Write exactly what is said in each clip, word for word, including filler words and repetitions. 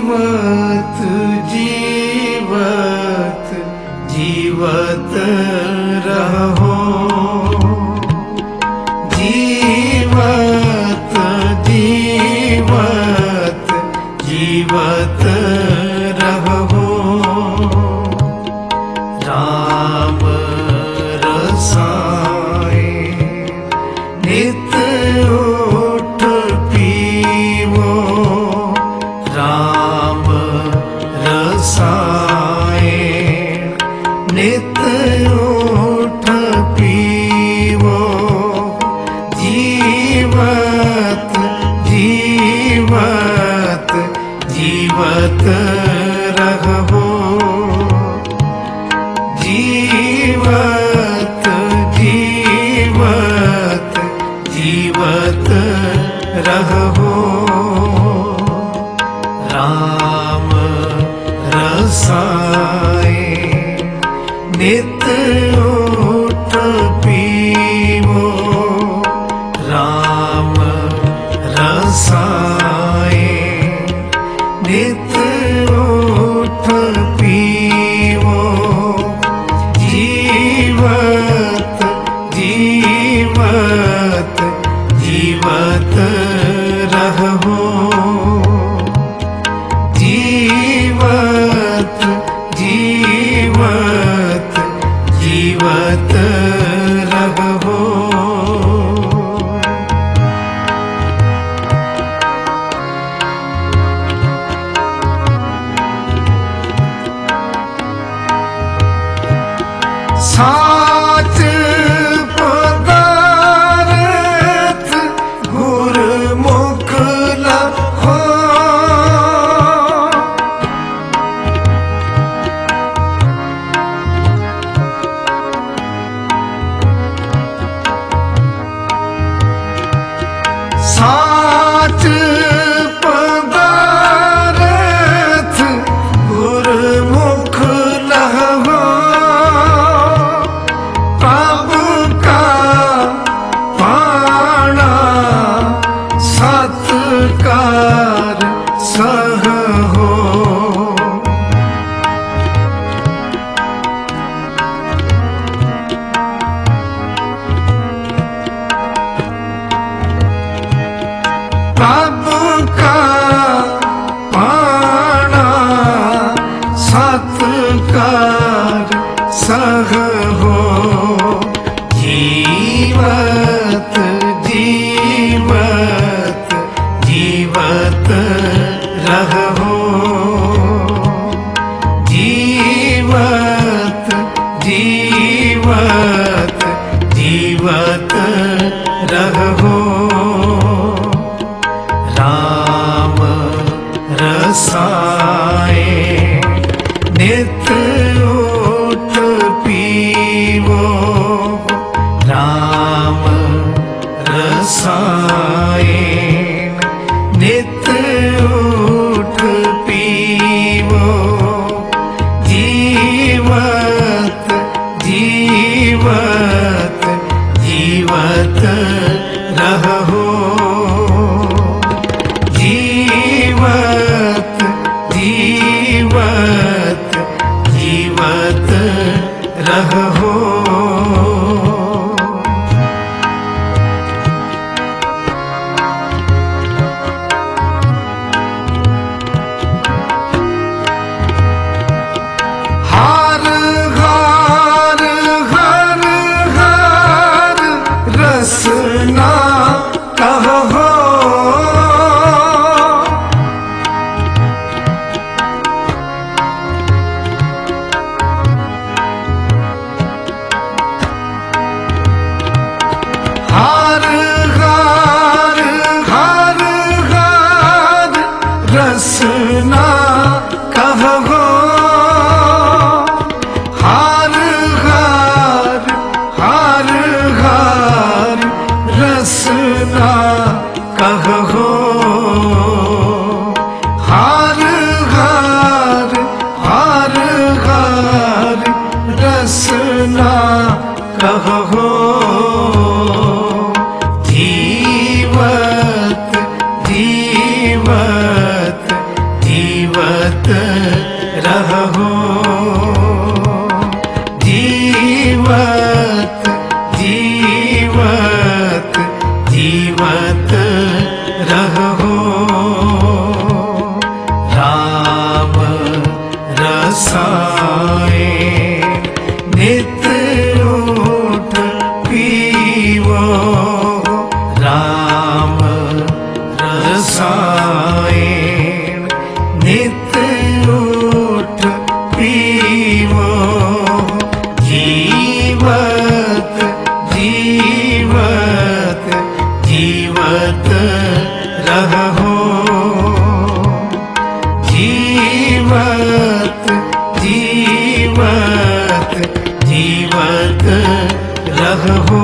जीवत जीवत रहो, जीवत जीवत जीवत रहो। राम रसायन नित उठ पीवो, राम रसायन नित उठ पीवो। जीवत जीवत जीवत रहो, जीवत जीवत जीवत रहो। राम रसायन नित उठ पीवो, राम रसायन नित उठ पीवो। जीवत जीवत जीवत रहो, जीवत जीवत जीवत रहो। साच पदारथ गुरमुख लखो, साच पदारथ गुरमुख लखो। प्रभु का पाना सत्कार सह हो, प्रभु का पाना सत्कार सह हो। जीवत जीवत जीवत रहो, जीवत जीवत जीवत रहो। राम रसायन नित उठ पीवो, राम रसायन नित उठ पीवो। जीवत जीवत जीवत रहो, जीवत जीवत जीवत रहो। हर हर हर हर रसना कहो, हर हर हर हर रसना कहो। हर हर हर हर रहो। जीवत जीवत जीवत रहो। राम रसाए नित उठ पीवो। राम रसाए नित उठ पीवो। जीवत जीवत जीवत रहो। जीवत जीवत जीवत रहो।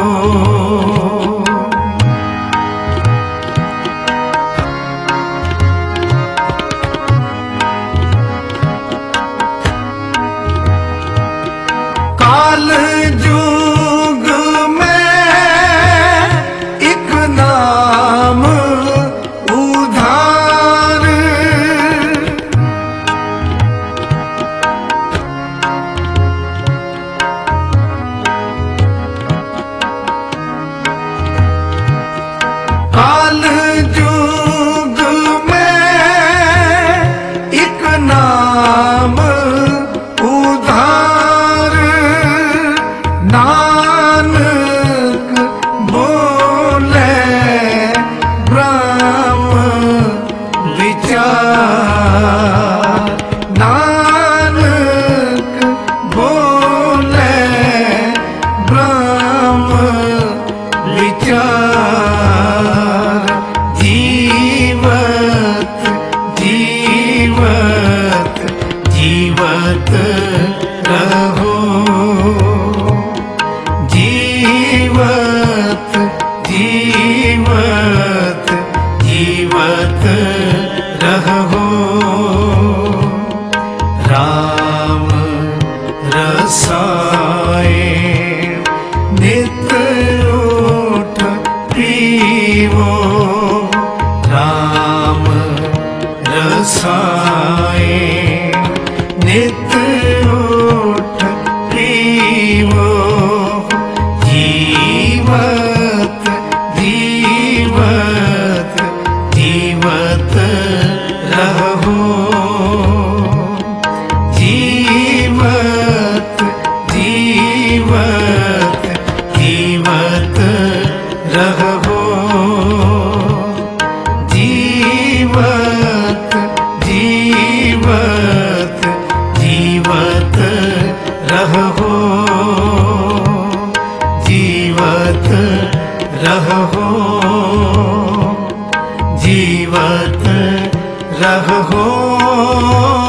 काल जुग में एक नाम उधार। काल जुग में एक नाम उधार। नानक बोले ब्रह्म विचार। नानक बोले ब्रह्म विचार। जीवत जीवत जीवत रहो। जीवत जीवत जीवत रहो। राम रसाए नित उठ पीवो। राम रसाए नित उठ पीवो। जीवत जीवत जीवत रहो। जीवत जीवत जीवत रहो। जीवत जीवत जीवत रहो। जीवत रहो। जीवत रहो।